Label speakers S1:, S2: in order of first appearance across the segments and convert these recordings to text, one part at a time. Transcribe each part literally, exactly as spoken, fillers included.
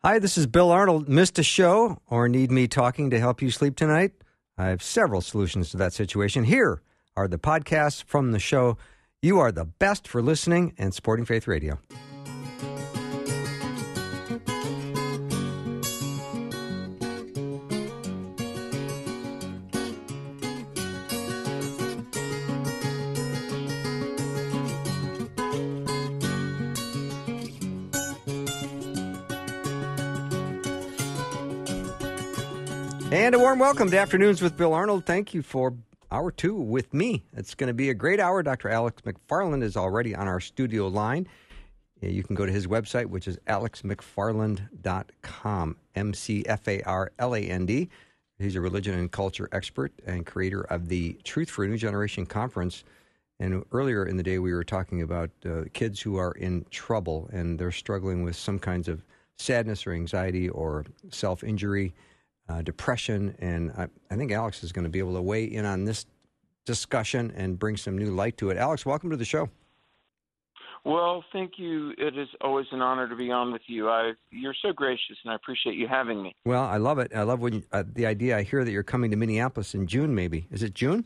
S1: Hi, this is Bill Arnold. Missed a show or need me talking to help you sleep tonight? I have several solutions to that situation. Here are the podcasts from the show. You are the best for listening and supporting Faith Radio. And a warm welcome to Afternoons with Bill Arnold. Thank you for hour two with me. It's going to be a great hour. Doctor Alex McFarland is already on our studio line. You can go to his website, which is alex mcfarland dot com, M C F A R L A N D. He's a religion and culture expert and creator of the Truth for a New Generation conference. And earlier in the day, we were talking about uh, kids who are in trouble and they're struggling with some kinds of sadness or anxiety or self-injury. Uh, depression, and I, I think Alex is going to be able to weigh in on this discussion and bring some new light to it. Alex, welcome to the show.
S2: Well, thank you. It is always an honor to be on with you. I, you're so gracious, and I appreciate you having me.
S1: Well, I love it. I love when you, uh, the idea. I hear that you're coming to Minneapolis in June, maybe. Is it June?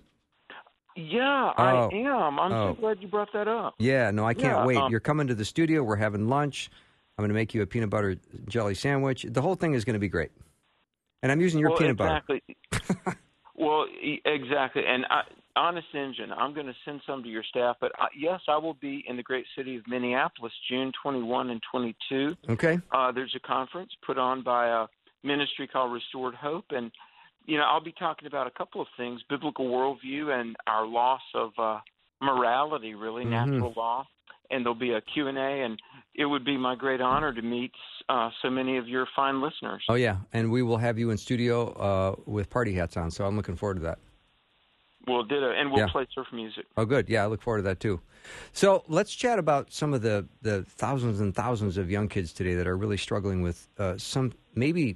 S2: Yeah,
S1: oh.
S2: I am. I'm
S1: oh.
S2: so glad you brought that up.
S1: Yeah, no, I can't
S2: yeah,
S1: wait.
S2: Um,
S1: you're coming to the studio. We're having lunch. I'm going to make you a peanut butter jelly sandwich. The whole thing is going to be great. And I'm using your
S2: well,
S1: peanut
S2: exactly.
S1: butter.
S2: well, e- exactly. And I, honest engine, I'm going to send some to your staff. But I, yes, I will be in the great city of Minneapolis, June twenty-first and twenty-second.
S1: Okay.
S2: Uh, there's a conference put on by a ministry called Restored Hope. And, you know, I'll be talking about a couple of things, biblical worldview and our loss of uh, morality, really,
S1: mm-hmm.
S2: natural law. And there'll be a Q and A, and it would be my great honor to meet uh, so many of your fine listeners.
S1: Oh, yeah, and we will have you in studio uh, with party hats on, so I'm looking forward to that.
S2: We'll ditto, and we'll
S1: yeah.
S2: play surf music.
S1: Oh, good. Yeah, I look forward to that, too. So let's chat about some of the, the thousands and thousands of young kids today that are really struggling with uh, some maybe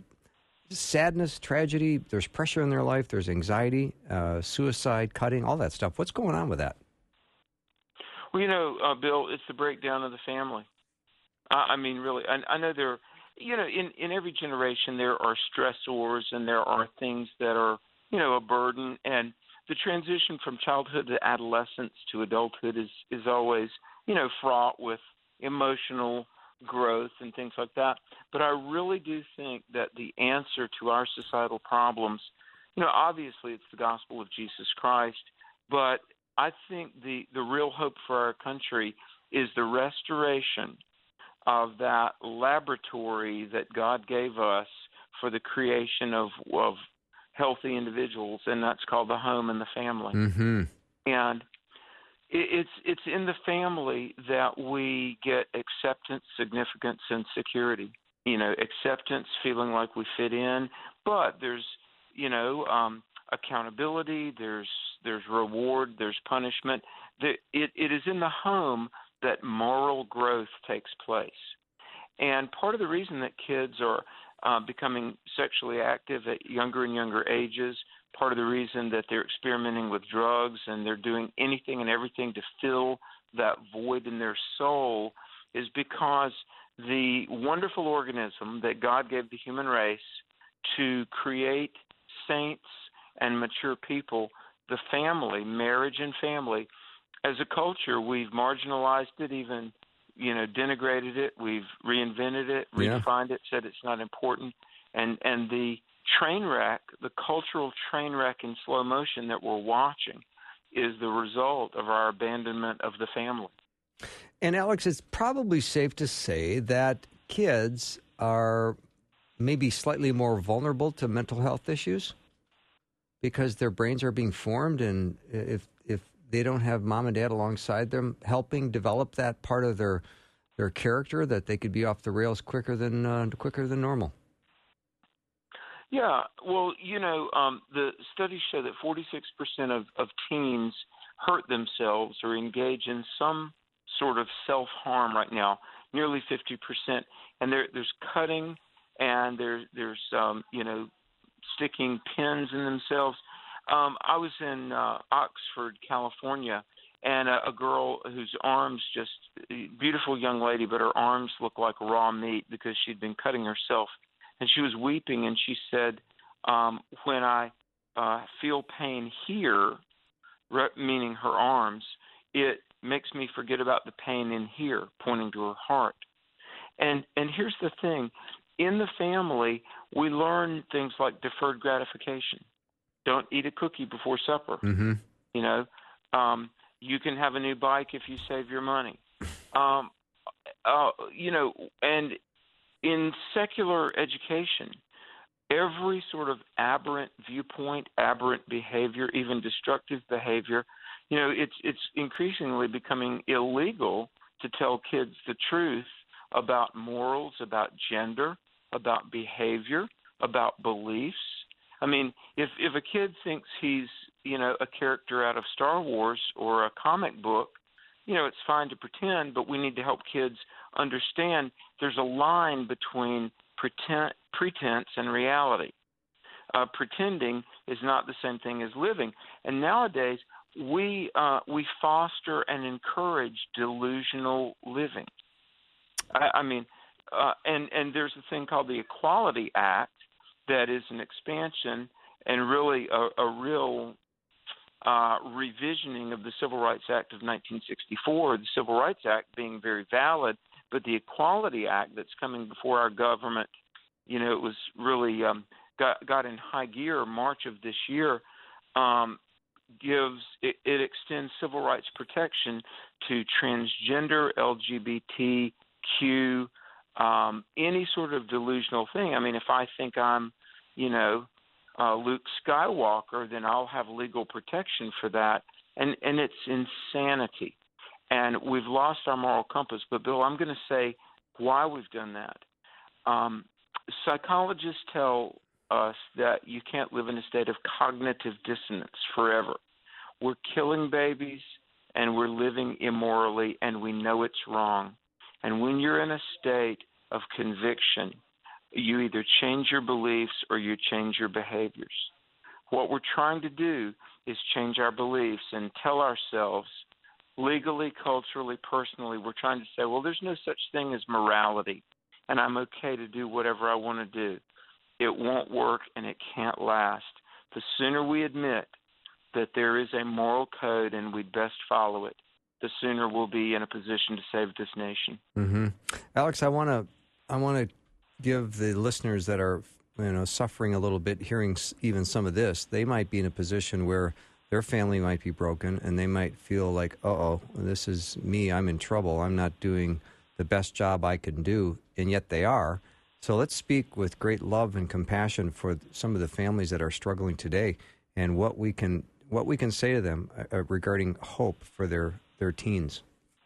S1: sadness, tragedy. There's pressure in their life. There's anxiety, uh, suicide, cutting, all that stuff. What's going on with that?
S2: Well, you know, uh, Bill, it's the breakdown of the family. Uh, I mean, really, I, I know there, you know, in, in every generation there are stressors and there are things that are, you know, a burden. And the transition from childhood to adolescence to adulthood is, is always, you know, fraught with emotional growth and things like that. But I really do think that the answer to our societal problems, you know, obviously it's the gospel of Jesus Christ, but I think the, the real hope for our country is the restoration of that laboratory that God gave us for the creation of, of healthy individuals, and that's called the home and the family.
S1: Mm-hmm.
S2: And it, it's it's in the family that we get acceptance, significance, and security. You know, acceptance, feeling like we fit in, but there's, you know, um, accountability, there's there's reward, there's punishment. The, it, it is in the home that moral growth takes place. And part of the reason that kids are uh, becoming sexually active at younger and younger ages, part of the reason that they're experimenting with drugs and they're doing anything and everything to fill that void in their soul is because the wonderful organism that God gave the human race to create saints and mature people, the family, marriage and family, as a culture, we've marginalized it, even, you know, denigrated it. We've reinvented it,
S1: Yeah.
S2: redefined it, said it's not important. And and the train wreck, the cultural train wreck in slow motion that we're watching is the result of our abandonment of the family.
S1: And, Alex, it's probably safe to say that kids are maybe slightly more vulnerable to mental health issues because their brains are being formed, and if if they don't have mom and dad alongside them helping develop that part of their their character, that they could be off the rails quicker than uh, quicker than normal.
S2: Yeah, well, you know, um, the studies show that forty-six percent of, of teens hurt themselves or engage in some sort of self-harm right now, nearly fifty percent. And there, there's cutting and there, there's, um, you know, sticking pins in themselves. Um, I was in uh, Oxford, California, and a, a girl whose arms just, beautiful young lady, but her arms look like raw meat because she'd been cutting herself. And she was weeping, and she said, um, when I uh, feel pain here, re- meaning her arms, it makes me forget about the pain in here, pointing to her heart. And and here's the thing. In the family, we learn things like deferred gratification. Don't eat a cookie before supper.
S1: Mm-hmm.
S2: You know, um, you can have a new bike if you save your money. Um, uh, you know, and in secular education, every sort of aberrant viewpoint, aberrant behavior, even destructive behavior, you know, it's it's increasingly becoming illegal to tell kids the truth about morals, about gender, about behavior, about beliefs. I mean, if if a kid thinks he's, you know, a character out of Star Wars or a comic book, you know, it's fine to pretend, but we need to help kids understand there's a line between pretend, pretense and reality. Uh, pretending is not the same thing as living. And nowadays, we uh, we foster and encourage delusional living. I, I mean, uh, and, and there's a thing called the Equality Act that is an expansion and really a, a real uh, revisioning of the Civil Rights Act of nineteen sixty-four, the Civil Rights Act being very valid, but the Equality Act that's coming before our government, you know, it was really um, got, got in high gear March of this year, um, gives it, it extends civil rights protection to transgender, L G B T Q, um, any sort of delusional thing. I mean, if I think I'm, you know, uh, Luke Skywalker, then I'll have legal protection for that, and and it's insanity. And we've lost our moral compass. But, Bill, I'm going to say why we've done that. Um, psychologists tell us that you can't live in a state of cognitive dissonance forever. We're killing babies, and we're living immorally, and we know it's wrong. And when you're in a state of conviction, you either change your beliefs or you change your behaviors. What we're trying to do is change our beliefs and tell ourselves, legally, culturally, personally, we're trying to say, well, there's no such thing as morality, and I'm okay to do whatever I want to do. It won't work, and it can't last. The sooner we admit that there is a moral code and we'd best follow it, the sooner we'll be in a position to save this nation.
S1: Mm-hmm. Alex, I want to I want to give the listeners that are, you know, suffering a little bit, hearing even some of this, they might be in a position where their family might be broken, and they might feel like, uh-oh, this is me, I'm in trouble, I'm not doing the best job I can do, and yet they are. So let's speak with great love and compassion for some of the families that are struggling today, and what we can what we can say to them uh, regarding hope for their, their teens.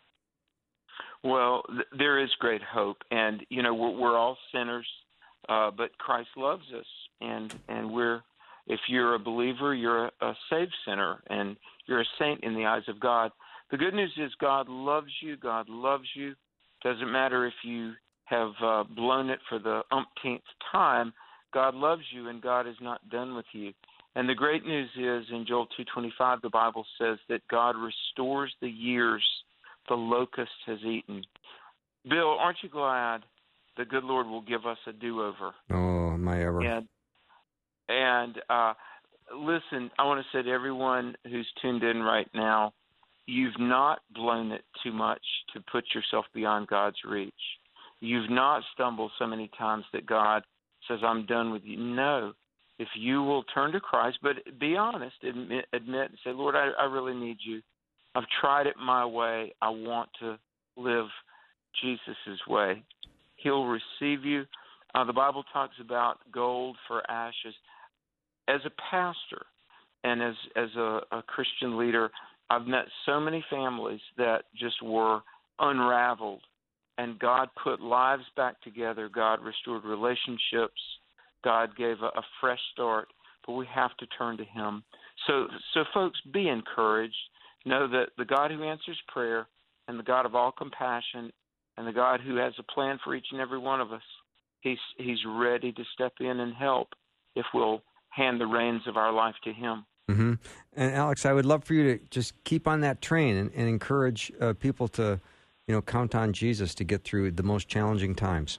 S2: Well, th- there is great hope, and, you know, we're, we're all sinners, uh, but Christ loves us, and, and we're, if you're a believer, you're a, a saved sinner, and you're a saint in the eyes of God. The good news is God loves you. God loves you. Doesn't matter if you have uh, blown it for the umpteenth time. God loves you, and God is not done with you. And the great news is, in Joel two twenty-five, the Bible says that God restores the years the locust has eaten. Bill, aren't you glad the good Lord will give us a do-over?
S1: Oh, my ever.
S2: And And uh, listen, I want to say to everyone who's tuned in right now, you've not blown it too much to put yourself beyond God's reach. You've not stumbled so many times that God says, I'm done with you. No. If you will turn to Christ, but be honest, admit, admit and say, Lord, I, I really need you. I've tried it my way. I want to live Jesus' way. He'll receive you. Uh, the Bible talks about gold for ashes. As a pastor and as as a, a Christian leader, I've met so many families that just were unraveled, and God put lives back together. God restored relationships. God gave a, a fresh start, but we have to turn to Him. So, so folks, be encouraged. Know that the God who answers prayer and the God of all compassion and the God who has a plan for each and every one of us, He's He's ready to step in and help if we'll hand the reins of our life to Him.
S1: Mm-hmm. And Alex, I would love for you to just keep on that train and, and encourage uh, people to, you know, count on Jesus to get through the most challenging times.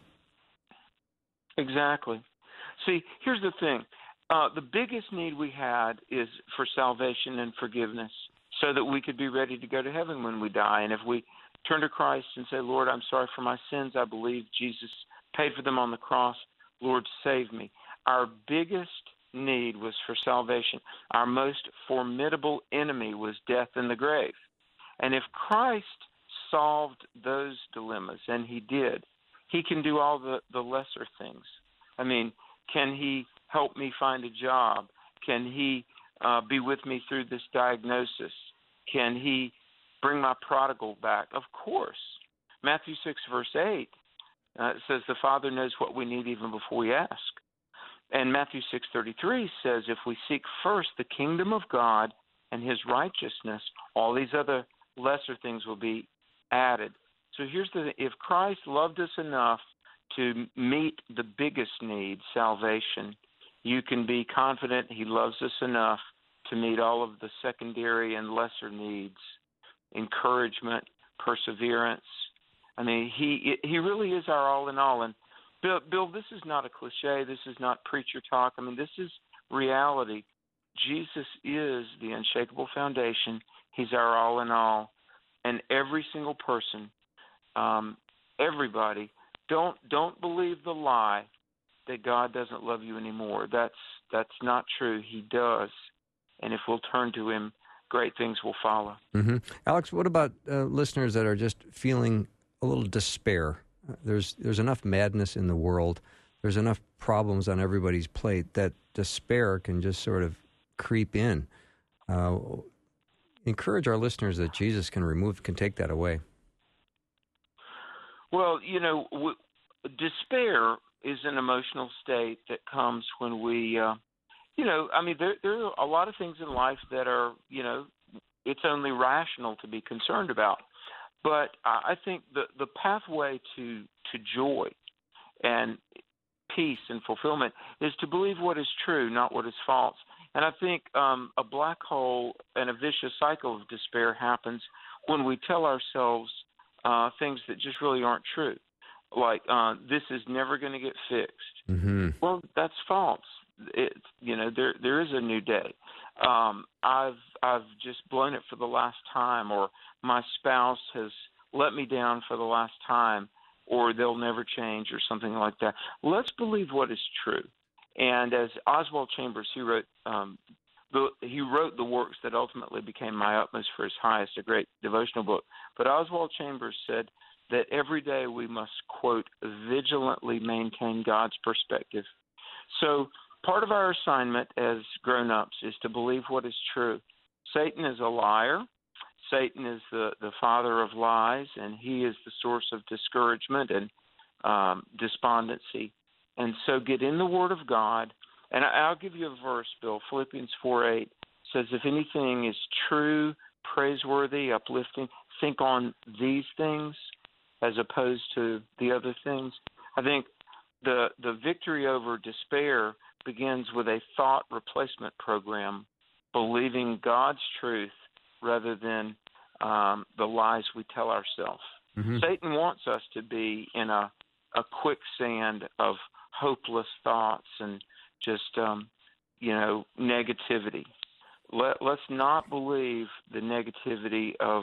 S2: Exactly. See, here's the thing. Uh, the biggest need we had is for salvation and forgiveness so that we could be ready to go to heaven when we die. And if we turn to Christ and say, Lord, I'm sorry for my sins. I believe Jesus paid for them on the cross. Lord, save me. Our biggest need was for salvation. Our most formidable enemy was death and the grave. And if Christ solved those dilemmas, and he did, he can do all the, the lesser things. I mean, can he help me find a job? Can he uh, be with me through this diagnosis? Can he bring my prodigal back? Of course. Matthew six, verse eight uh, says the Father knows what we need even before we ask. And Matthew six thirty-three says if we seek first the kingdom of God and his righteousness, all these other lesser things will be added. So here's the if Christ loved us enough to meet the biggest need, salvation, you can be confident he loves us enough to meet all of the secondary and lesser needs, encouragement, perseverance. I mean, he he really is our all in all. And Bill, Bill, this is not a cliche. This is not preacher talk. I mean, this is reality. Jesus is the unshakable foundation. He's our all in all. And every single person, um, everybody, don't don't believe the lie that God doesn't love you anymore. That's that's not true. He does. And if we'll turn to him, great things will follow.
S1: Mm-hmm. Alex, what about uh, listeners that are just feeling a little despair? There's there's enough madness in the world. There's enough problems on everybody's plate that despair can just sort of creep in. Uh, encourage our listeners that Jesus can remove, can take that away.
S2: Well, you know, w- despair is an emotional state that comes when we, uh, you know, I mean, there, there are a lot of things in life that are, you know, it's only rational to be concerned about. But I think the, the pathway to, to joy and peace and fulfillment is to believe what is true, not what is false. And I think um, a black hole and a vicious cycle of despair happens when we tell ourselves uh, things that just really aren't true, like uh, this is never going to get fixed.
S1: Mm-hmm.
S2: Well, that's false. It, you know, there there is a new day. Um, I've I've just blown it for the last time, or my spouse has let me down for the last time, or they'll never change, or something like that. Let's believe what is true. And as Oswald Chambers, he wrote um, the, he wrote the works that ultimately became My Utmost for His Highest, a great devotional book. But Oswald Chambers said that every day we must, quote, vigilantly maintain God's perspective. So part of our assignment as grown-ups is to believe what is true. Satan is a liar. Satan is the, the father of lies, and he is the source of discouragement and um, despondency. And so get in the Word of God. And I'll give you a verse, Bill. Philippians four eight says, if anything is true, praiseworthy, uplifting, think on these things as opposed to the other things. I think the the victory over despair begins with a thought replacement program, believing God's truth rather than um, the lies we tell ourselves. Mm-hmm. Satan wants us to be in a, a quicksand of hopeless thoughts and just, um, you know, negativity. Let, let's not believe the negativity of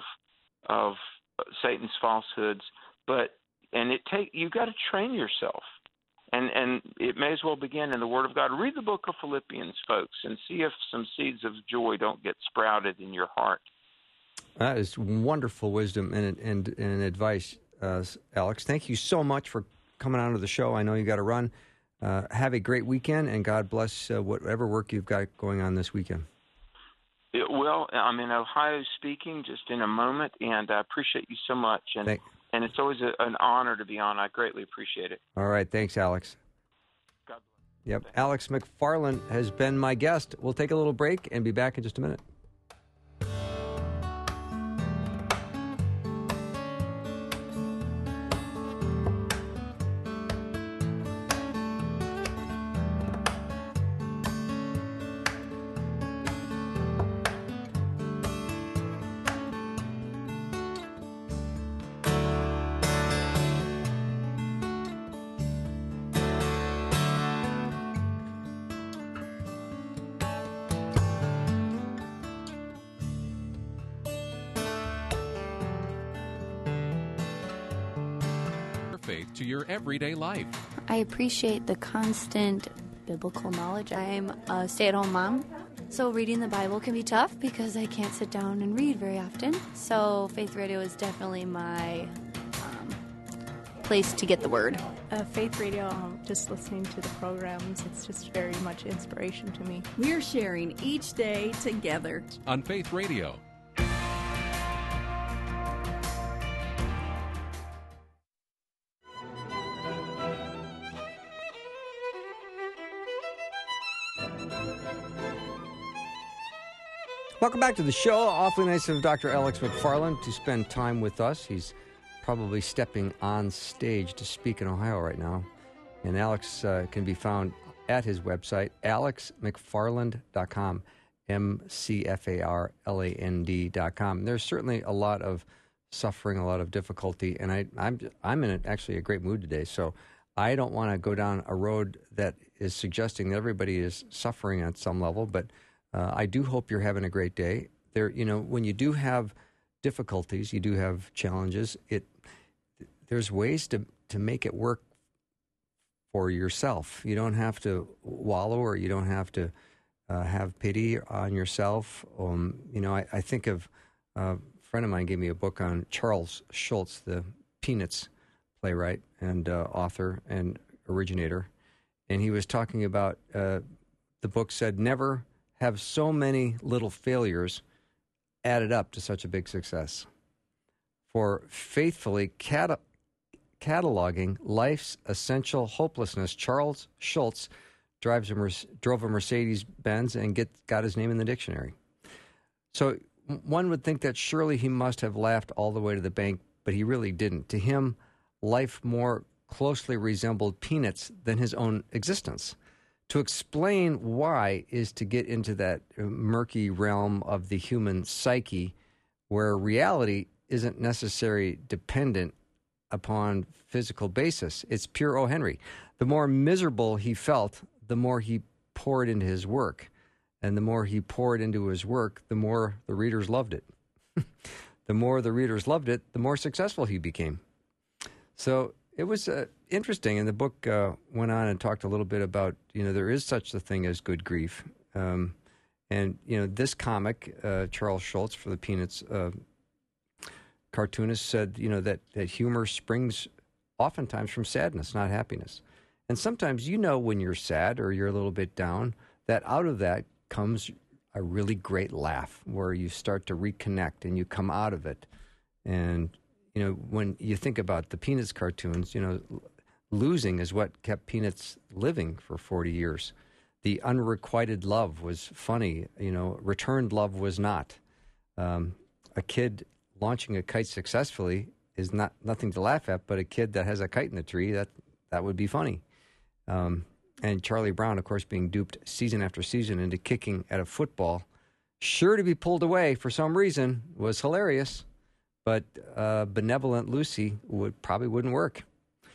S2: of Satan's falsehoods, but and it take you've got to train yourself. And and it may as well begin in the Word of God. Read the book of Philippians, folks, and see if some seeds of joy don't get sprouted in your heart.
S1: That is wonderful wisdom and and, and advice, uh, Alex. Thank you so much for coming on to the show. I know you got to run. Uh, have a great weekend, and God bless uh, whatever work you've got going on this weekend.
S2: It, well, I'm in Ohio speaking just in a moment, and I appreciate you so much. And Thank- And it's always a, an honor to be on. I greatly appreciate it.
S1: All right. Thanks, Alex.
S2: God bless.
S1: Yep. Alex McFarland has been my guest. We'll take a little break and be back in just a minute.
S3: to your everyday life.
S4: I appreciate the constant biblical knowledge. I'm a stay-at-home mom, so reading the Bible can be tough because I can't sit down and read very often. So Faith Radio is definitely my um, place to get the word.
S5: Uh, Faith Radio, um, just listening to the programs, it's just very much inspiration to me.
S6: We're sharing each day together
S3: on Faith Radio.
S1: Welcome back to the show. Awfully nice of Doctor Alex McFarland to spend time with us. He's probably stepping on stage to speak in Ohio right now. And Alex uh, can be found at his website, alex mcfarland dot com, M C F A R L A N D dot com. There's certainly a lot of suffering, a lot of difficulty, and I, I'm I'm in a, actually a great mood today, so I don't want to go down a road that is suggesting that everybody is suffering at some level, but Uh, I do hope you're having a great day. There, you know, when you do have difficulties, you do have challenges. It there's ways to to make it work for yourself. You don't have to wallow, or you don't have to uh, have pity on yourself. Um, you know, I, I think of uh, a friend of mine gave me a book on Charles Schulz, the Peanuts playwright and uh, author and originator, and he was talking about uh, the book said never have so many little failures added up to such a big success. For faithfully cat- cataloging life's essential hopelessness, Charles Schulz drives a Mer- drove a Mercedes-Benz and get, got his name in the dictionary. So one would think that surely he must have laughed all the way to the bank, but he really didn't. To him, life more closely resembled peanuts than his own existence. To explain why is to get into that murky realm of the human psyche where reality isn't necessarily dependent upon physical basis. It's pure O. Henry. The more miserable he felt, the more he poured into his work. And the more he poured into his work, the more the readers loved it. The more the readers loved it, the more successful he became. So it was uh, interesting, and the book uh, went on and talked a little bit about, you know, there is such a thing as good grief. Um, and, you know, this comic, uh, Charles Schulz for the Peanuts uh, cartoonist said, you know, that, that humor springs oftentimes from sadness, not happiness. And sometimes, you know, when you're sad or you're a little bit down, that out of that comes a really great laugh where you start to reconnect and you come out of it. And you know, when you think about the Peanuts cartoons, you know, losing is what kept Peanuts living for forty years. The unrequited love was funny. You know, returned love was not. Um, a kid launching a kite successfully is not nothing to laugh at, but a kid that has a kite in the tree, that, that would be funny. Um, and Charlie Brown, of course, being duped season after season into kicking at a football, sure to be pulled away for some reason, was hilarious. But uh, benevolent Lucy would probably wouldn't work.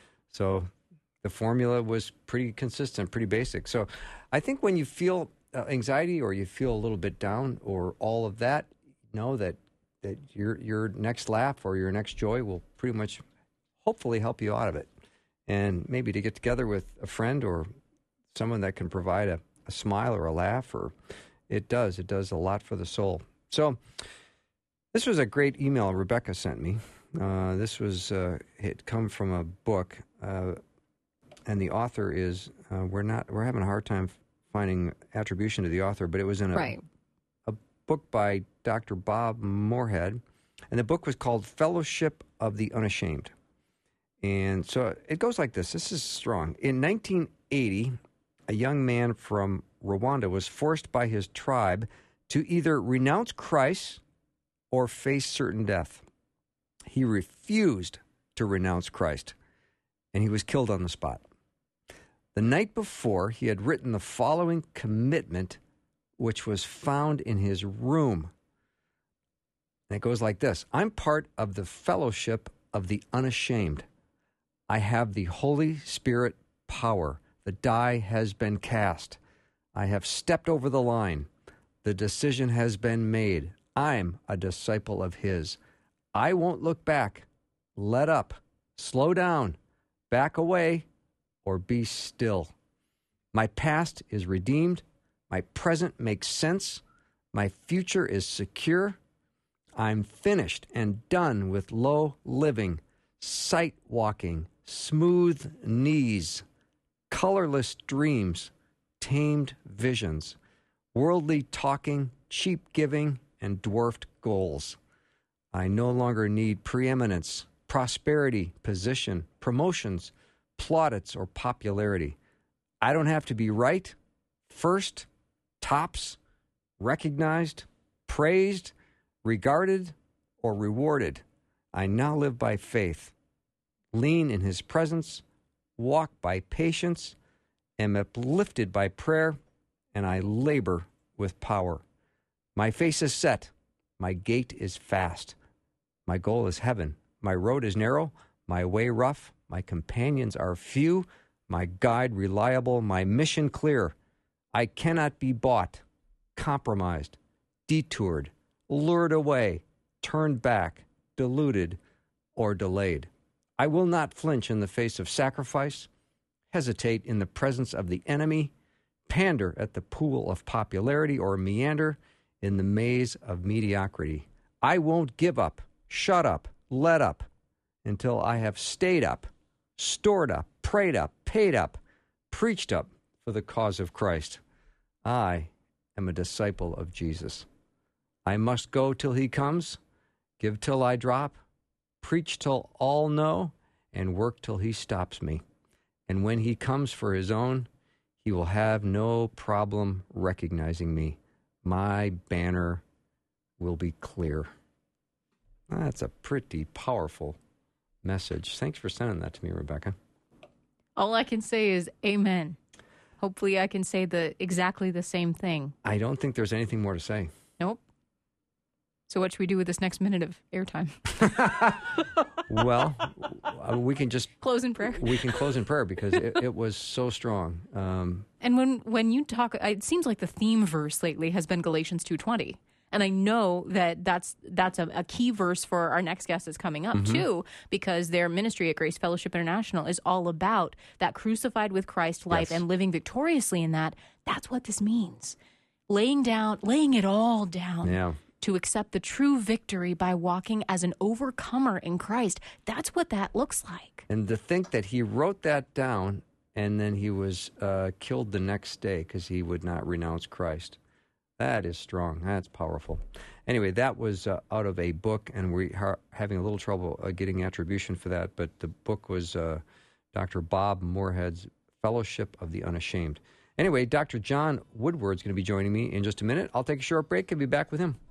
S1: So the formula was pretty consistent, pretty basic. So I think when you feel uh, anxiety or you feel a little bit down or all of that, know that that your your next laugh or your next joy will pretty much hopefully help you out of it. And maybe to get together with a friend or someone that can provide a, a smile or a laugh, or it does. It does a lot for the soul. So this was a great email Rebecca sent me. Uh, this was, uh, it come from a book, uh, and the author is, uh, we're not, we're having a hard time finding attribution to the author, but it was in a,
S7: right.
S1: a book by Doctor Bob Moorhead, and the book was called Fellowship of the Unashamed. And so it goes like this. This is strong. In nineteen eighty, a young man from Rwanda was forced by his tribe to either renounce Christ or face certain death. He refused to renounce Christ, and he was killed on the spot. The night before, he had written the following commitment, which was found in his room. And it goes like this. I'm part of the fellowship of the unashamed. I have the Holy Spirit power. The die has been cast. I have stepped over the line. The decision has been made. I'm a disciple of his. I won't look back. Let up. Slow down. Back away or be still. My past is redeemed. My present makes sense. My future is secure. I'm finished and done with low living, sight walking, smooth knees, colorless dreams, tamed visions, worldly talking, cheap giving, and dwarfed goals. I no longer need preeminence, prosperity, position, promotions, plaudits, or popularity. I don't have to be right, first, tops, recognized, praised, regarded, or rewarded. I now live by faith, lean in his presence, walk by patience, am uplifted by prayer, and I labor with power. My face is set, my gait is fast. My goal is heaven, my road is narrow, my way rough, my companions are few, my guide reliable, my mission clear. I cannot be bought, compromised, detoured, lured away, turned back, deluded, or delayed. I will not flinch in the face of sacrifice, hesitate in the presence of the enemy, pander at the pool of popularity, or meander in the maze of mediocrity. I won't give up, shut up, let up, until I have stayed up, stored up, prayed up, paid up, preached up for the cause of Christ. I am a disciple of Jesus. I must go till he comes, give till I drop, preach till all know, and work till he stops me. And when he comes for his own, he will have no problem recognizing me. My banner will be clear. That's a pretty powerful message. Thanks for sending that to me, Rebecca.
S7: All I can say is amen. Hopefully I can say the exactly the same thing.
S1: I don't think there's anything more to say.
S7: Nope. So what should we do with this next minute of airtime?
S1: Well, uh, we can just...
S7: Close in prayer.
S1: We can close in prayer because it, it was so strong. Um,
S7: and when, when you talk, it seems like the theme verse lately has been Galatians two twenty. And I know that that's that's a, a key verse for our next guest that's coming up, mm-hmm. too, because their ministry at Grace Fellowship International is all about that crucified with Christ life yes. and living victoriously in that. That's what this means. Laying down, laying it all down
S1: yeah.
S7: to accept the true victory by walking as an overcomer in Christ. That's what that looks like.
S1: And to think that he wrote that down and then he was uh, killed the next day because he would not renounce Christ. That is strong. That's powerful. Anyway, that was uh, out of a book, and we're ha- having a little trouble uh, getting attribution for that, but the book was uh, Doctor Bob Moorhead's Fellowship of the Unashamed. Anyway, Doctor John Woodward's going to be joining me in just a minute. I'll take a short break and be back with him.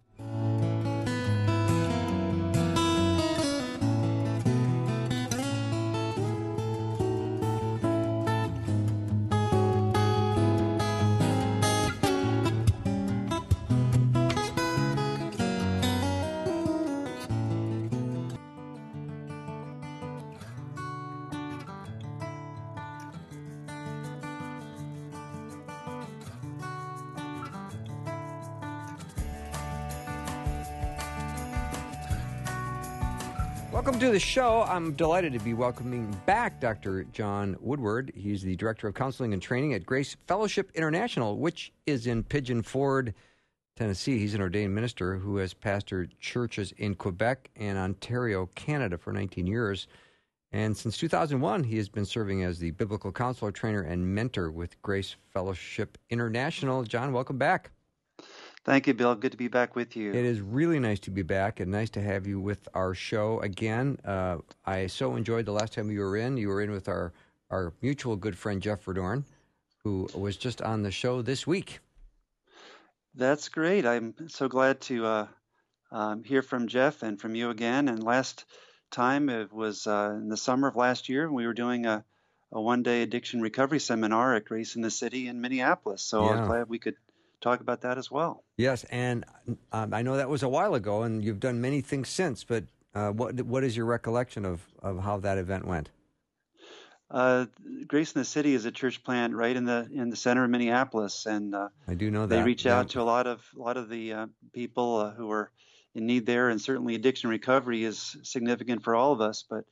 S1: Welcome to the show. I'm delighted to be welcoming back Doctor John Woodward. He's the Director of Counseling and Training at Grace Fellowship International, which is in Pigeon Forge, Tennessee. He's an ordained minister who has pastored churches in Quebec and Ontario, Canada for nineteen years. And since two thousand one, he has been serving as the biblical counselor, trainer, and mentor with Grace Fellowship International. John, welcome back.
S8: Thank you, Bill. Good to be back with you.
S1: It is really nice to be back and nice to have you with our show again. Uh, I so enjoyed the last time you were in. You were in with our, our mutual good friend, Jeff Verdorn, who was just on the show this week.
S8: That's great. I'm so glad to uh, um, hear from Jeff and from you again. And last time, it was uh, in the summer of last year, we were doing a, a one-day addiction recovery seminar at Grace in the City in Minneapolis. So yeah. I'm glad we could talk about that as well.
S1: Yes, and um, I know that was a while ago, and you've done many things since, but uh, what what is your recollection of, of how that event went?
S8: Uh, Grace in the City is a church plant right in the in the center of Minneapolis, and uh,
S1: I do know that.
S8: They reach
S1: yeah.
S8: out to a lot of a lot of the uh, people uh, who are in need there, and certainly addiction recovery is significant for all of us, but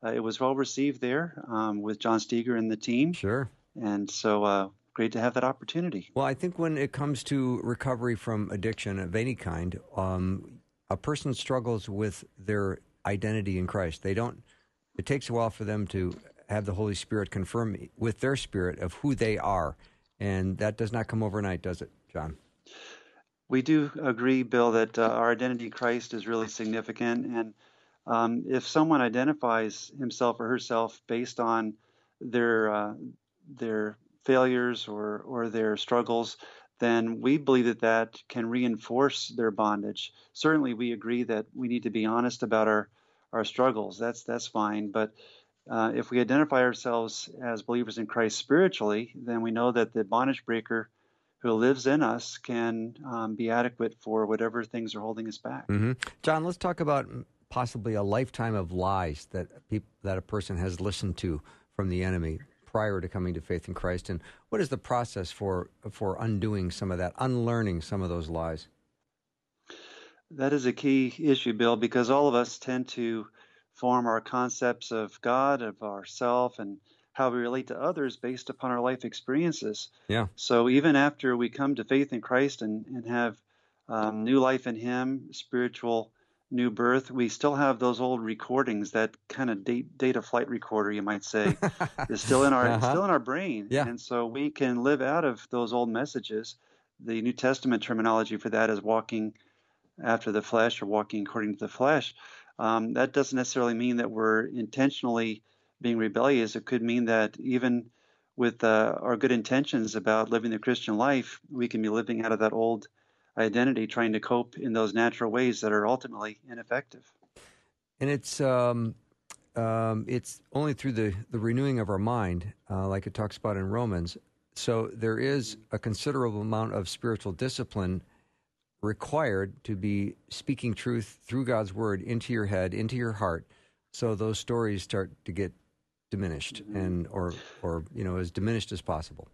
S8: uh, it was well received there um, with John Steger and the team.
S1: Sure.
S8: And so uh, great to have that opportunity.
S1: Well, I think when it comes to recovery from addiction of any kind, um, a person struggles with their identity in Christ. They don't. It takes a while for them to have the Holy Spirit confirm with their spirit of who they are, and that does not come overnight, does it, John?
S8: We do agree, Bill, that uh, our identity in Christ is really significant, and um, if someone identifies himself or herself based on their uh, their failures or or their struggles, then we believe that that can reinforce their bondage. Certainly, we agree that we need to be honest about our our struggles. That's that's fine, but uh, if we identify ourselves as believers in Christ spiritually, then we know that the bondage breaker who lives in us can um, be adequate for whatever things are holding us back.
S1: Mm-hmm. John, let's talk about possibly a lifetime of lies that peop- that a person has listened to from the enemy prior to coming to faith in Christ, and what is the process for for undoing some of that, unlearning some of those lies?
S8: That is a key issue, Bill, because all of us tend to form our concepts of God, of ourself, and how we relate to others based upon our life experiences.
S1: Yeah.
S8: So even after we come to faith in Christ and, and have um, new life in Him, spiritual new birth, we still have those old recordings. That kind of date, data flight recorder, you might say, is still in our
S1: uh-huh.
S8: still in our brain.
S1: Yeah.
S8: And so we can live out of those old messages. The New Testament terminology for that is walking after the flesh or walking according to the flesh. Um, that doesn't necessarily mean that we're intentionally being rebellious. It could mean that even with uh, our good intentions about living the Christian life, we can be living out of that old identity, trying to cope in those natural ways that are ultimately ineffective.
S1: And it's um, um, it's only through the, the renewing of our mind, uh, like it talks about in Romans. So there is a considerable amount of spiritual discipline required to be speaking truth through God's word into your head, into your heart, so those stories start to get diminished and or or you know as diminished as possible.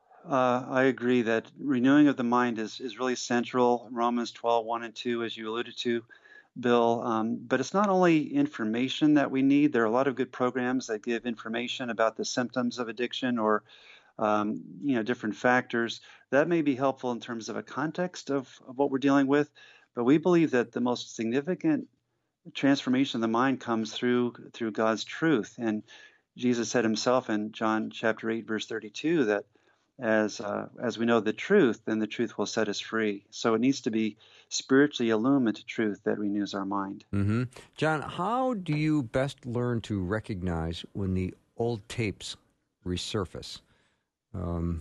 S8: Uh, I agree that renewing of the mind is, is really central. Romans twelve, one and two, as you alluded to, Bill. Um, but it's not only information that we need. There are a lot of good programs that give information about the symptoms of addiction or um, you know different factors. That may be helpful in terms of a context of, of what we're dealing with. But we believe that the most significant transformation of the mind comes through through God's truth. And Jesus said himself in John chapter eight, verse thirty-two, that as uh, as we know the truth, then the truth will set us free. So it needs to be spiritually illumined truth that renews our mind.
S1: Mm-hmm. John, how do you best learn to recognize when the old tapes resurface? Um,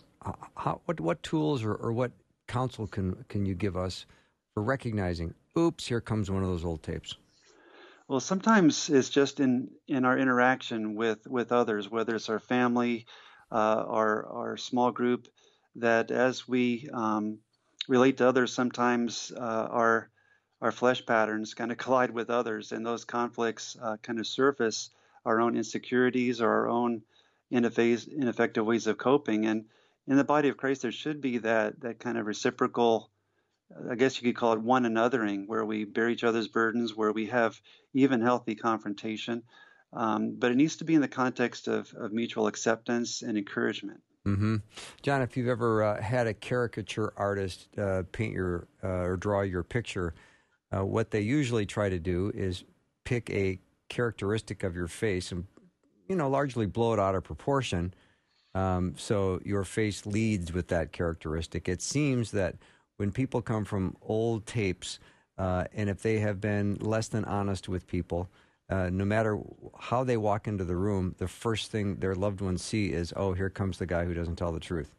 S1: how, what what tools or, or what counsel can can you give us for recognizing, oops, here comes one of those old tapes?
S8: Well, sometimes it's just in, in our interaction with, with others, whether it's our family, uh, our our small group, that as we um, relate to others, sometimes uh, our our flesh patterns kind of collide with others, and those conflicts uh, kind of surface our own insecurities or our own ineffective ways of coping. And in the body of Christ, there should be that that kind of reciprocal, I guess you could call it one anothering, where we bear each other's burdens, where we have even healthy confrontation. Um, but it needs to be in the context of, of mutual acceptance and encouragement.
S1: Mm-hmm. John, if you've ever uh, had a caricature artist uh, paint your uh, or draw your picture, uh, what they usually try to do is pick a characteristic of your face and, you know, largely blow it out of proportion. Um, so your face leads with that characteristic. It seems that when people come from old tapes, uh, and if they have been less than honest with people, uh, no matter how they walk into the room, the first thing their loved ones see is, oh, here comes the guy who doesn't tell the truth.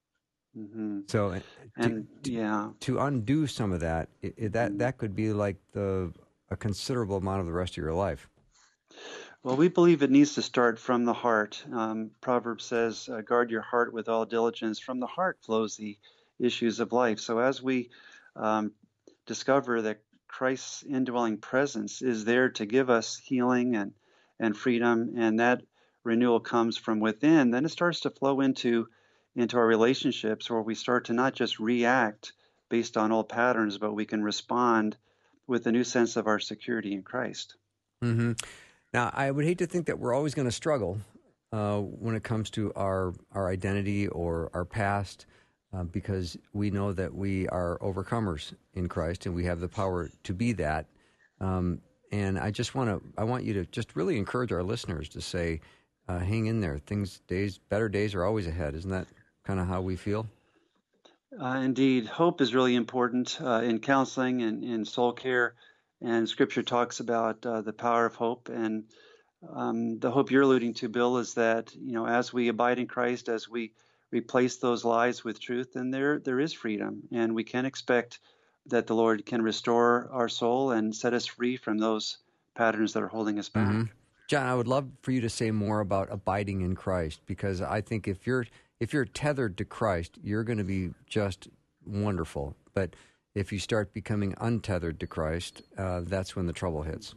S8: Mm-hmm.
S1: So, to,
S8: and yeah,
S1: to undo some of that, it, it, that that could be like the a considerable amount of the rest of your life.
S8: Well, we believe it needs to start from the heart. Um, Proverbs says, uh, guard your heart with all diligence. From the heart flows the issues of life. So as we um, discover that Christ's indwelling presence is there to give us healing and, and freedom, and that renewal comes from within, then it starts to flow into, into our relationships, where we start to not just react based on old patterns, but we can respond with a new sense of our security in Christ.
S1: Mm-hmm. Now, I would hate to think that we're always going to struggle uh, when it comes to our, our identity or our past, uh, because we know that we are overcomers in Christ and we have the power to be that. Um, and I just want to, I want you to just really encourage our listeners to say, uh, hang in there. Things, days, better days are always ahead. Isn't that kind of how we feel?
S8: Uh, indeed, hope is really important uh, in counseling and in soul care, and Scripture talks about uh, the power of hope. And um, the hope you're alluding to, Bill, is that you know, as we abide in Christ, as we replace those lies with truth, then there there is freedom, and we can expect that the Lord can restore our soul and set us free from those patterns that are holding us back.
S1: Mm-hmm. John, I would love for you to say more about abiding in Christ, because I think if you're If you're tethered to Christ, you're going to be just wonderful. But if you start becoming untethered to Christ, uh, that's when the trouble hits.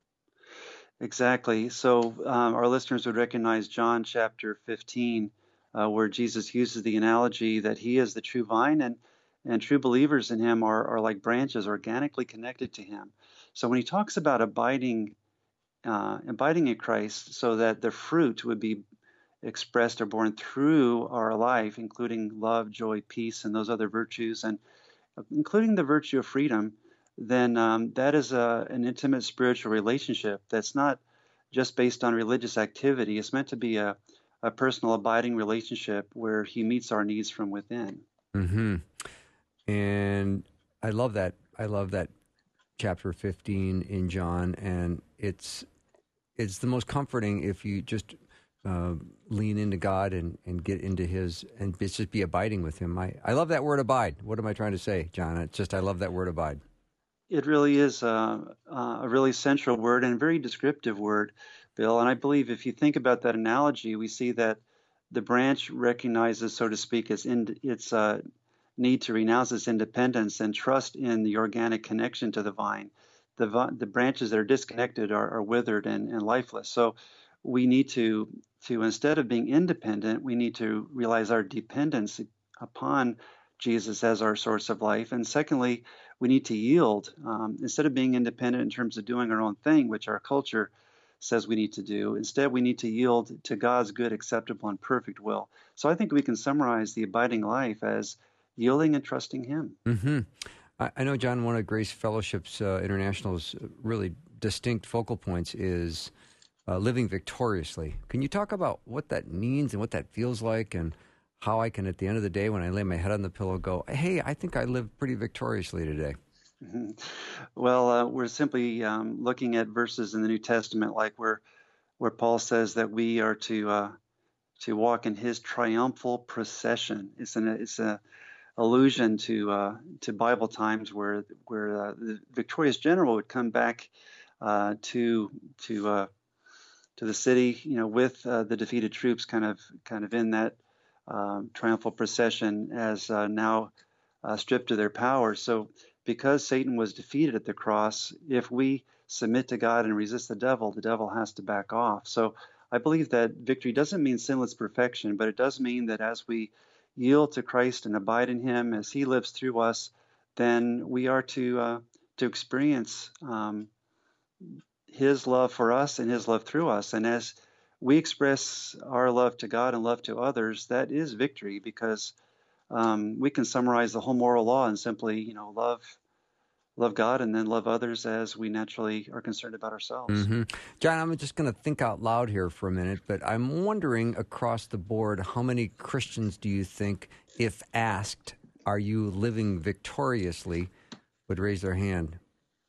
S8: Exactly. So um, our listeners would recognize John chapter fifteen, uh, where Jesus uses the analogy that he is the true vine, and, and true believers in him are, are like branches organically connected to him. So when he talks about abiding, uh, abiding in Christ so that the fruit would be expressed or born through our life, including love, joy, peace, and those other virtues, and including the virtue of freedom, then um, that is a, an intimate spiritual relationship that's not just based on religious activity. It's meant to be a, a personal abiding relationship where he meets our needs from within.
S1: Mm-hmm. And I love that. I love that chapter fifteen in John, and it's it's the most comforting if you just Uh, lean into God and, and get into his, and just be abiding with him. I, I love that word abide. What am I trying to say, John? It's just, I love that word abide.
S8: It really is a, a really central word and a very descriptive word, Bill. And I believe if you think about that analogy, we see that the branch recognizes, so to speak, its, in, its uh, need to renounce its independence and trust in the organic connection to the vine. The, the branches that are disconnected are, are withered and, and lifeless. So we need to, to, instead of being independent, we need to realize our dependence upon Jesus as our source of life. And secondly, we need to yield. Um, instead of being independent in terms of doing our own thing, which our culture says we need to do, instead we need to yield to God's good, acceptable, and perfect will. So I think we can summarize the abiding life as yielding and trusting him.
S1: Mm-hmm. I, I know, John, one of Grace Fellowship's uh, International's really distinct focal points is Uh, living victoriously. Can you talk about what that means and what that feels like, and how I can, at the end of the day, when I lay my head on the pillow, go, hey, I think I lived pretty victoriously today?
S8: Mm-hmm. Well, uh, we're simply um, looking at verses in the New Testament, like where where Paul says that we are to uh, to walk in his triumphal procession. It's an it's a allusion to uh, to Bible times where where uh, the victorious general would come back uh, to to uh, to the city, you know, with uh, the defeated troops, kind of, kind of in that um, triumphal procession, as uh, now uh, stripped of their power. So, because Satan was defeated at the cross, if we submit to God and resist the devil, the devil has to back off. So, I believe that victory doesn't mean sinless perfection, but it does mean that as we yield to Christ and abide in Him, as He lives through us, then we are to uh, to experience Um, His love for us and His love through us. And as we express our love to God and love to others, that is victory, because um, we can summarize the whole moral law and simply, you know, love love God and then love others as we naturally are concerned about ourselves.
S1: Mm-hmm. John, I'm just going to think out loud here for a minute, but I'm wondering across the board, how many Christians do you think, if asked, are you living victoriously, would raise their hand?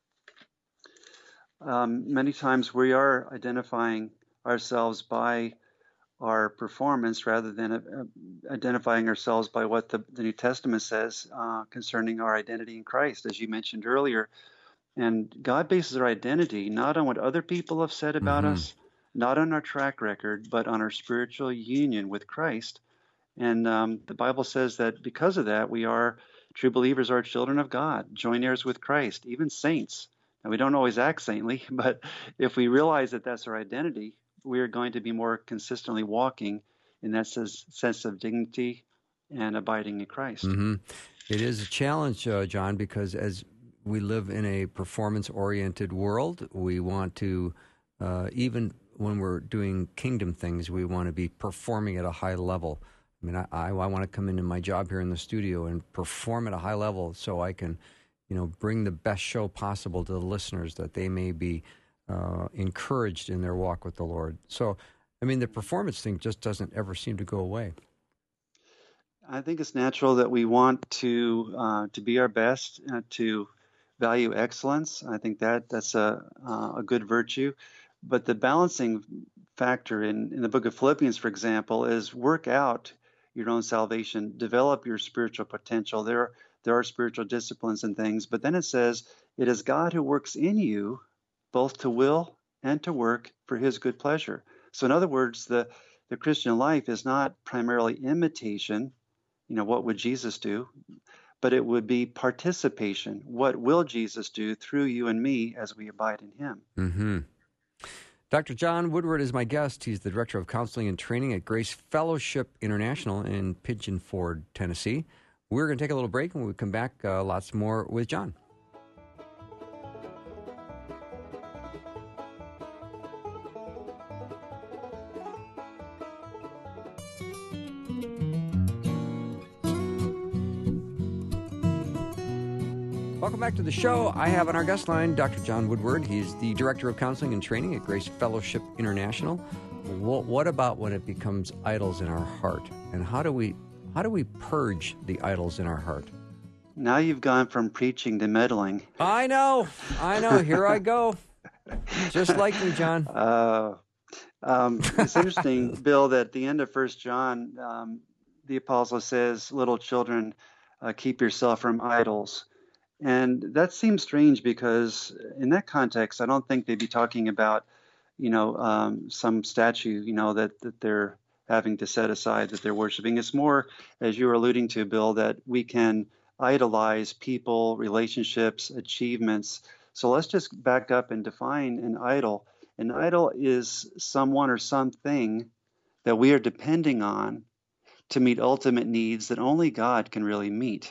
S8: Um, many times we are identifying ourselves by our performance rather than uh, identifying ourselves by what the, the New Testament says uh, concerning our identity in Christ, as you mentioned earlier. And God bases our identity not on what other people have said about
S1: mm-hmm.
S8: us, not on our track record, but on our spiritual union with Christ. And um, the Bible says that because of that, we are true believers, are children of God, joint heirs with Christ, even saints. And we don't always act saintly, but if we realize that that's our identity, we are going to be more consistently walking in that sense of dignity and abiding in Christ.
S1: Mm-hmm. It is a challenge, uh, John, because as we live in a performance-oriented world, we want to uh, even when we're doing kingdom things, we want to be performing at a high level. I mean, I, I, I want to come into my job here in the studio and perform at a high level so I can, you know, bring the best show possible to the listeners, that they may be uh, encouraged in their walk with the Lord. So, I mean, the performance thing just doesn't ever seem to go away.
S8: I think it's natural that we want to uh, to be our best, uh, to value excellence. I think that that's a uh, a good virtue. But the balancing factor in, in the book of Philippians, for example, is work out your own salvation, develop your spiritual potential. There, there are spiritual disciplines and things, but then it says, it is God who works in you both to will and to work for his good pleasure. So in other words, the, the Christian life is not primarily imitation, you know, what would Jesus do? But it would be participation. What will Jesus do through you and me as we abide in him?
S1: Mm-hmm. Doctor John Woodward is my guest. He's the Director of Counseling and Training at Grace Fellowship International in Pigeon Forge, Tennessee. We're going to take a little break, and when we come back, uh, lots more with John. Welcome back to the show. I have on our guest line Doctor John Woodward. He's the Director of Counseling and Training at Grace Fellowship International. What about when it becomes idols in our heart? And how do we how do we purge the idols in our heart?
S8: Now you've gone from preaching to meddling.
S1: I know. I know. Here I go. Just like me, John.
S8: Uh, um, it's interesting, Bill, that at the end of First John, um, the apostle says, little children, uh, keep yourself from idols. And that seems strange because in that context, I don't think they'd be talking about, you know, um, some statue, you know, that, that they're having to set aside, that they're worshiping. It's more, as you were alluding to, Bill, that we can idolize people, relationships, achievements. So let's just back up and define an idol. An idol is someone or something that we are depending on to meet ultimate needs that only God can really meet.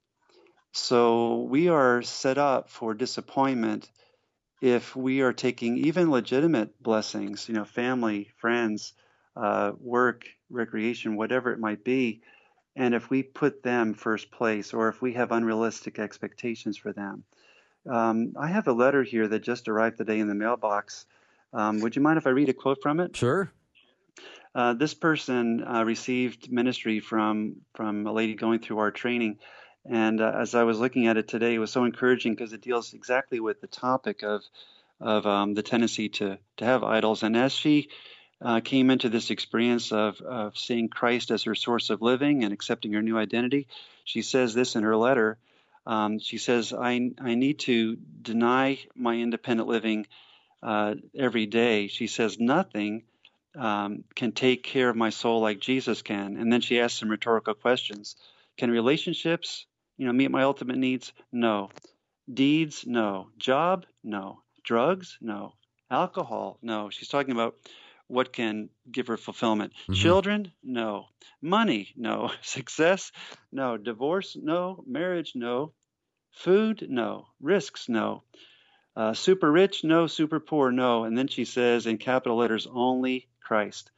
S8: So we are set up for disappointment if we are taking even legitimate blessings, you know, family, friends, uh, work, recreation, whatever it might be, and if we put them first place, or if we have unrealistic expectations for them. Um, I have a letter here that just arrived today in the mailbox. Um, would you mind if I read a quote from it?
S1: Sure.
S8: Uh, this person uh, received ministry from from a lady going through our training. And uh, as I was looking at it today, it was so encouraging because it deals exactly with the topic of of um, the tendency to, to have idols. And as she uh, came into this experience of, of seeing Christ as her source of living and accepting her new identity, she says this in her letter. Um, she says, I, I need to deny my independent living uh, every day. She says, nothing um, can take care of my soul like Jesus can. And then she asks some rhetorical questions. Can relationships, you know, meet my ultimate needs? No. Deeds? No. Job? No. Drugs? No. Alcohol? No. She's talking about what can give her fulfillment. Mm-hmm. Children? No. Money? No. Success? No. Divorce? No. Marriage? No. Food? No. Risks? No. Uh, super rich? No. Super poor? No. And then she says in capital letters, only Christ.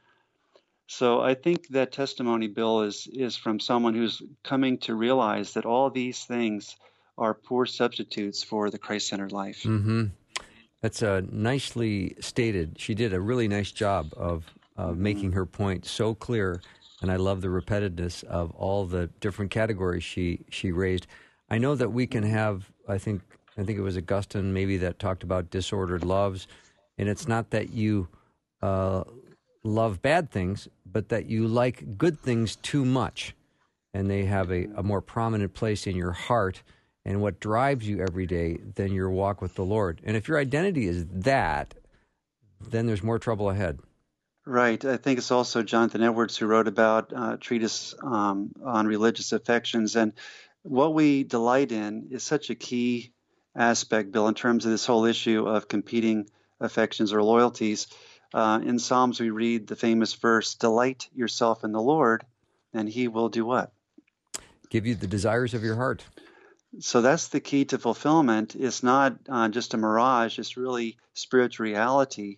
S8: So I think that testimony, Bill, is is from someone who's coming to realize that all these things are poor substitutes for the Christ-centered life.
S1: Mm-hmm. That's uh, nicely stated. She did a really nice job of uh, mm-hmm. making her point so clear, and I love the repetitiveness of all the different categories she, she raised. I know that we can have, I think, I think it was Augustine maybe that talked about disordered loves, and it's not that you uh, love bad things, but that you like good things too much, and they have a, a more prominent place in your heart and what drives you every day than your walk with the Lord. And if your identity is that, then there's more trouble ahead.
S8: Right. I think it's also Jonathan Edwards who wrote about uh, a treatise um, on religious affections. And what we delight in is such a key aspect, Bill, in terms of this whole issue of competing affections or loyalties. Uh, in Psalms, we read the famous verse, delight yourself in the Lord, and he will do what?
S1: Give you the desires of your heart.
S8: So that's the key to fulfillment. It's not uh, just a mirage. It's really spiritual reality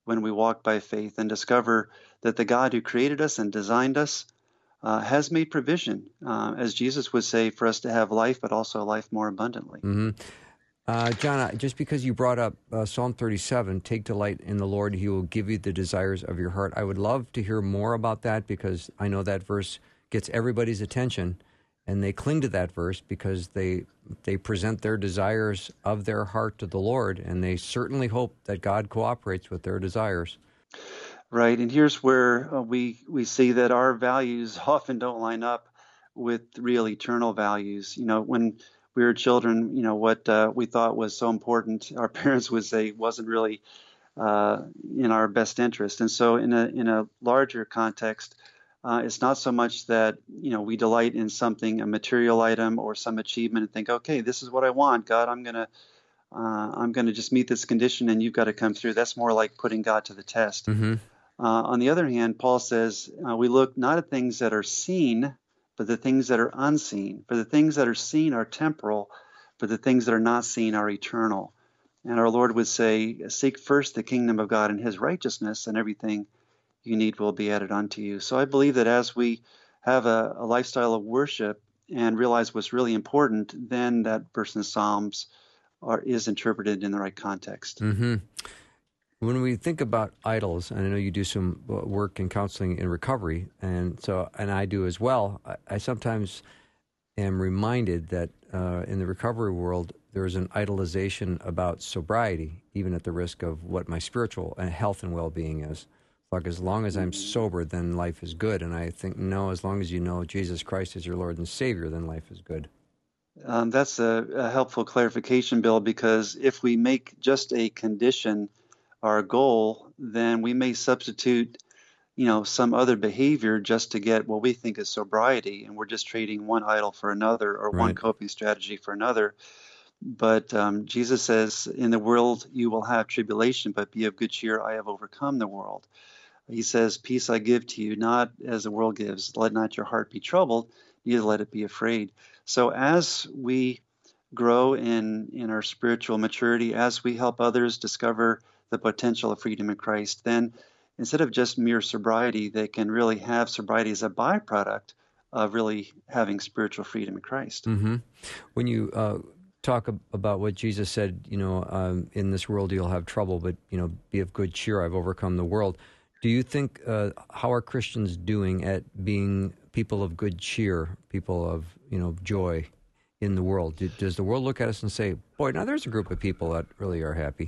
S8: when we walk by faith and discover that the God who created us and designed us uh, has made provision, uh, as Jesus would say, for us to have life, but also life more abundantly.
S1: Mm-hmm. Uh, John, uh, just because you brought up uh, Psalm thirty-seven, take delight in the Lord, he will give you the desires of your heart. I would love to hear more about that, because I know that verse gets everybody's attention, and they cling to that verse because they they present their desires of their heart to the Lord, and they certainly hope that God cooperates with their desires.
S8: Right, and here's where uh, we we see that our values often don't line up with real eternal values. You know, when we were children, you know, what uh, we thought was so important, our parents would say wasn't really uh, in our best interest. And so in a in a larger context, uh, it's not so much that, you know, we delight in something, a material item or some achievement, and think, okay, this is what I want, God, I'm going to uh, I'm going to just meet this condition and you've got to come through. That's more like putting God to the test.
S1: Mm-hmm.
S8: Uh, on the other hand, Paul says uh, we look not at things that are seen, but the things that are unseen. For the things that are seen are temporal, but the things that are not seen are eternal. And our Lord would say, seek first the kingdom of God and his righteousness, and everything you need will be added unto you. So I believe that as we have a, a lifestyle of worship and realize what's really important, then that verse in the Psalms are, is interpreted in the right context.
S1: Mm-hmm. When we think about idols, and I know you do some work in counseling in recovery, and so and I do as well, I, I sometimes am reminded that uh, in the recovery world, there is an idolization about sobriety, even at the risk of what my spiritual and health and well-being is. Like, as long as I'm sober, then life is good. And I think, no, as long as you know Jesus Christ is your Lord and Savior, then life is good.
S8: Um, that's a, a helpful clarification, Bill, because if we make just a condition our goal, then we may substitute, you know, some other behavior just to get what we think is sobriety, and we're just trading one idol for another, or
S1: right.
S8: one coping strategy for another. But um, Jesus says, in the world you will have tribulation, but be of good cheer, I have overcome the world. He says, peace I give to you, not as the world gives. Let not your heart be troubled, neither let it be afraid. So as we grow in, in our spiritual maturity, as we help others discover the potential of freedom in Christ, then instead of just mere sobriety, they can really have sobriety as a byproduct of really having spiritual freedom in Christ.
S1: Mm-hmm. When you uh, talk ab- about what Jesus said, you know, um, in this world you'll have trouble, but, you know, be of good cheer, I've overcome the world. Do you think, uh, how are Christians doing at being people of good cheer, people of, you know, joy in the world? Do, does the world look at us and say, boy, now there's a group of people that really are happy?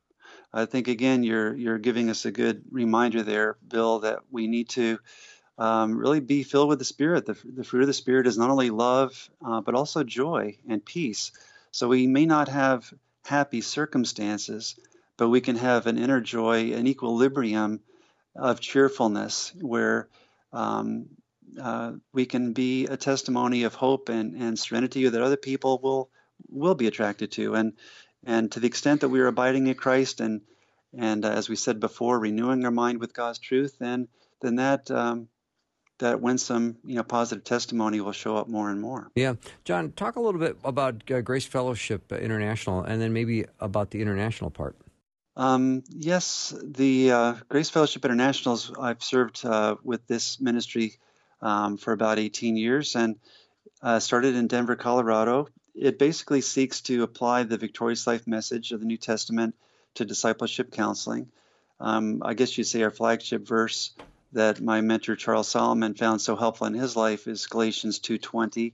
S8: I think, again, you're you're giving us a good reminder there, Bill, that we need to um, really be filled with the Spirit. The, the fruit of the Spirit is not only love, uh, but also joy and peace. So we may not have happy circumstances, but we can have an inner joy, an equilibrium of cheerfulness, where um, uh, we can be a testimony of hope and, and serenity that other people will will be attracted to. And And to the extent that we are abiding in Christ and, and uh, as we said before, renewing our mind with God's truth, then then that um, that winsome, you know, positive testimony will show up more and more.
S1: Yeah. John, talk a little bit about uh, Grace Fellowship International, and then maybe about the international part.
S8: Um, yes, the uh, Grace Fellowship Internationals, I've served uh, with this ministry um, for about eighteen years, and uh, started in Denver, Colorado. It basically seeks to apply the victorious life message of the New Testament to discipleship counseling. Um, I guess you'd say our flagship verse that my mentor Charles Solomon found so helpful in his life is Galatians two twenty.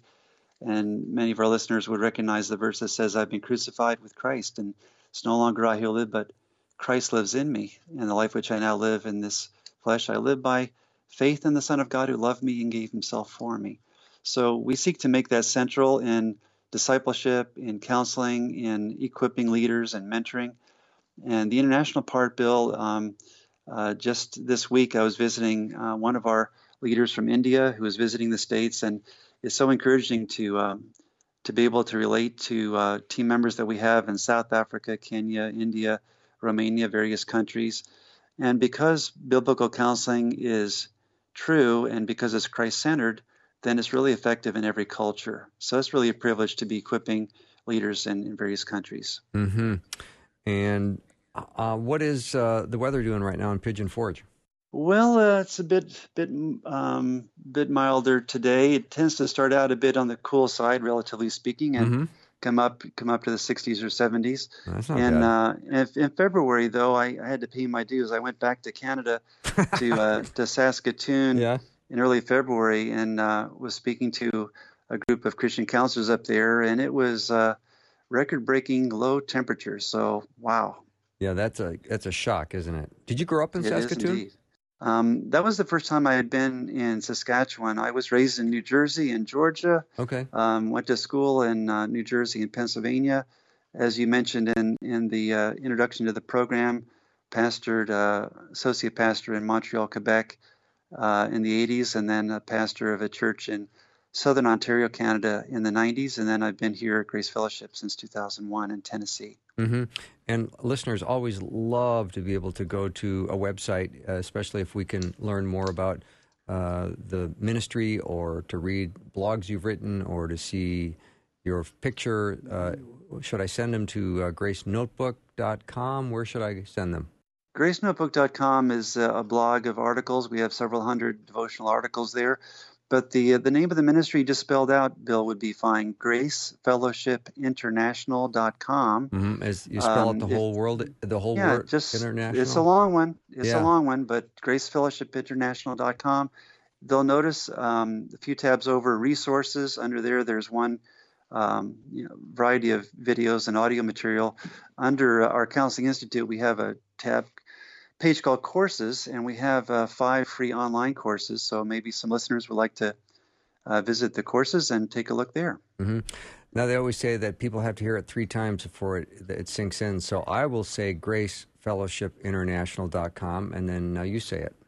S8: And many of our listeners would recognize the verse that says, I've been crucified with Christ, and it's no longer I who live, but Christ lives in me. And the life which I now live in this flesh, I live by faith in the Son of God who loved me and gave himself for me. So we seek to make that central in discipleship, in counseling, in equipping leaders and mentoring. And the international part, Bill, um, uh, just this week I was visiting uh, one of our leaders from India who was visiting the States, and it's so encouraging to um, to be able to relate to uh, team members that we have in South Africa, Kenya, India, Romania, various countries. And because biblical counseling is true and because it's Christ-centered, then it's really effective in every culture. So it's really a privilege to be equipping leaders in, in various countries.
S1: Mm-hmm. And Uh, what is uh, the weather doing right now in Pigeon Forge?
S8: Well, uh, it's a bit bit um, bit milder today. It tends to start out a bit on the cool side, relatively speaking, and
S1: Mm-hmm.
S8: come up come up to the sixties or seventies.
S1: That's not
S8: And
S1: bad.
S8: uh, in, in February, though, I, I had to pay my dues. I went back to Canada to uh, to Saskatoon
S1: Yeah.
S8: in early February and uh, was speaking to a group of Christian counselors up there, and it was uh, record-breaking low temperatures. So, wow.
S1: Yeah, that's a that's a shock, isn't it? Did you grow up in
S8: It is
S1: Saskatoon?
S8: indeed. Um, that was the first time I had been in Saskatchewan. I was raised in New Jersey and Georgia.
S1: Okay.
S8: Um, went to school in uh, New Jersey and Pennsylvania. As you mentioned in, in the uh, introduction to the program, pastored, uh, associate pastor in Montreal, Quebec uh, in the eighties, and then a pastor of a church in Southern Ontario, Canada in the nineties. And then I've been here at Grace Fellowship since two thousand one in Tennessee.
S1: Mm-hmm. And listeners always love to be able to go to a website, uh, especially if we can learn more about uh, the ministry or to read blogs you've written or to see your picture. Uh, should I send them to uh, grace notebook dot com? Where should I send them?
S8: grace notebook dot com is a blog of articles. We have several hundred devotional articles there. But the the name of the ministry just spelled out, Bill, would be fine. grace fellowship international dot com.
S1: Mm-hmm. As you spell
S8: Um,
S1: out the whole world, the whole
S8: Yeah,
S1: word,
S8: just
S1: international.
S8: it's a long one. It's
S1: Yeah.
S8: a long one, but grace fellowship international dot com. They'll notice um, a few tabs over resources. Under there, there's one um, you know, variety of videos and audio material. Under our Counseling Institute, we have a tab page called Courses, and we have uh, five free online courses. So maybe some listeners would like to uh, visit the courses and take a look there.
S1: Mm-hmm. Now, they always say that people have to hear it three times before it, it sinks in. So I will say grace fellowship international dot com, and then uh, you say it.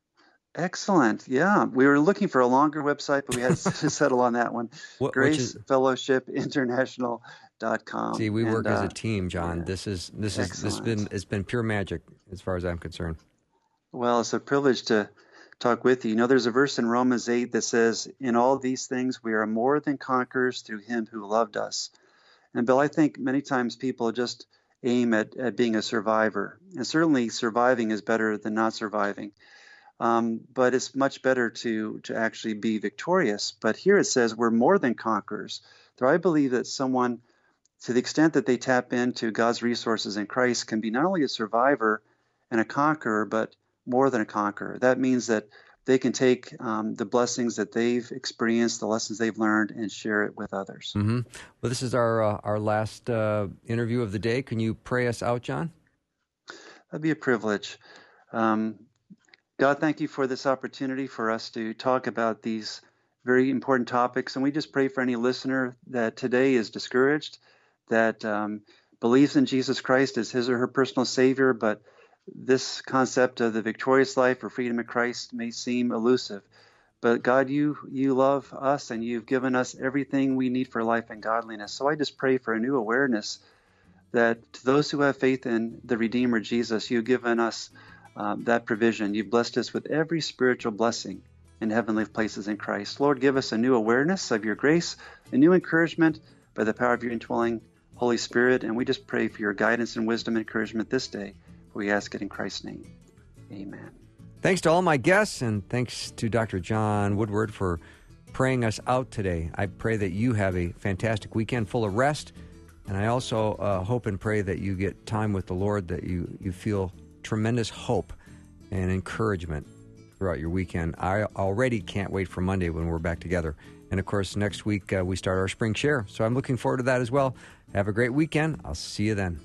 S8: Excellent. Yeah, we were looking for a longer website, but we had to settle on that one.
S1: What- which
S8: grace
S1: is-
S8: fellowship international dot com.
S1: See, we work
S8: And,
S1: as
S8: uh,
S1: a team, John.
S8: yeah.
S1: This is this is this has been
S8: Excellent.
S1: it's been pure magic as far as I'm concerned.
S8: Well, it's a privilege to talk with you. You know, there's a verse in Romans eight that says, "In all these things we are more than conquerors through him who loved us." And Bill, I think many times people just aim at, at being a survivor. And certainly surviving is better than not surviving. Um, but it's much better to, to actually be victorious. But here it says we're more than conquerors. So I believe that someone, to the extent that they tap into God's resources in Christ, can be not only a survivor and a conqueror, but more than a conqueror. That means that they can take um, the blessings that they've experienced, the lessons they've learned, and share it with others.
S1: Mm-hmm. Well, this is our uh, our last uh, interview of the day. Can you pray us out, John?
S8: That'd be a privilege. Um, God, thank you for this opportunity for us to talk about these very important topics. And we just pray for any listener that today is discouraged, that um, believes in Jesus Christ as his or her personal Savior, but this concept of the victorious life or freedom in Christ may seem elusive. But God, you you love us and you've given us everything we need for life and godliness. So I just pray for a new awareness that to those who have faith in the Redeemer Jesus, you've given us um, that provision. You've blessed us with every spiritual blessing in heavenly places in Christ. Lord, give us a new awareness of your grace, a new encouragement by the power of your indwelling Holy Spirit. And we just pray for your guidance and wisdom and encouragement this day. We ask it in Christ's name. Amen.
S1: Thanks to all my guests, and thanks to Doctor John Woodward for praying us out today. I pray that you have a fantastic weekend full of rest, and I also uh, hope and pray that you get time with the Lord, that you, you feel tremendous hope and encouragement throughout your weekend. I already can't wait for Monday when we're back together. And, of course, next week uh, we start our spring share, so I'm looking forward to that as well. Have a great weekend. I'll see you then.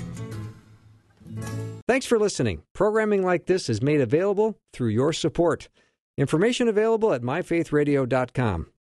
S1: Thanks for listening. Programming like this is made available through your support. Information available at my faith radio dot com.